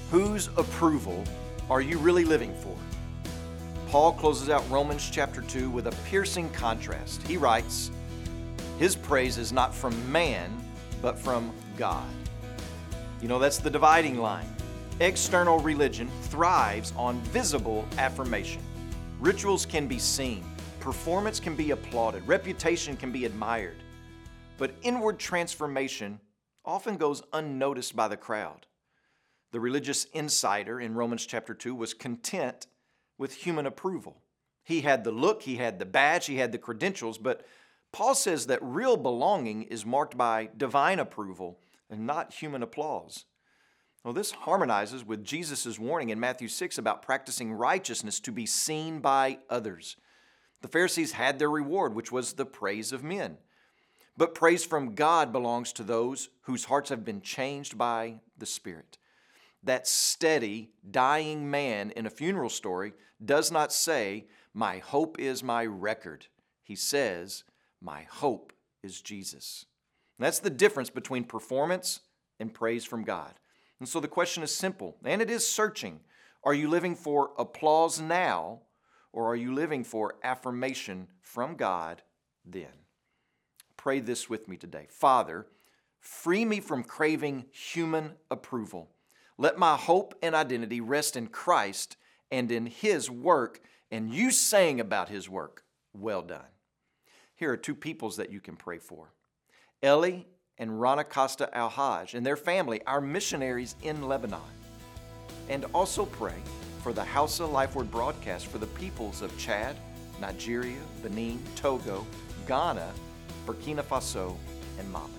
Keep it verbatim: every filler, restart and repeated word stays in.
Whose approval are you really living for? Paul closes out Romans chapter two with a piercing contrast. He writes, his praise is not from man, but from God. You know, that's the dividing line. External religion thrives on visible affirmation. Rituals can be seen, performance can be applauded, reputation can be admired. But inward transformation often goes unnoticed by the crowd. The religious insider in Romans chapter two was content with human approval. He had the look, he had the badge, he had the credentials, but Paul says that real belonging is marked by divine approval and not human applause. Well, this harmonizes with Jesus' warning in Matthew six about practicing righteousness to be seen by others. The Pharisees had their reward, which was the praise of men. But praise from God belongs to those whose hearts have been changed by the Spirit. That steady, dying man in a funeral story does not say, "My hope is my record." He says, "My hope is Jesus." And that's the difference between performance and praise from God. And so the question is simple, and it is searching. Are you living for applause now, or are you living for affirmation from God then? Pray this with me today. Father, free me from craving human approval. Let my hope and identity rest in Christ and in His work, and you saying about His work, well done. Here are two peoples that you can pray for. Eli and Rana Costa Al-Haj and their family, our missionaries in Lebanon. And also pray for the Hausa Life Word broadcast for the peoples of Chad, Nigeria, Benin, Togo, Ghana, Burkina Faso, and Mali.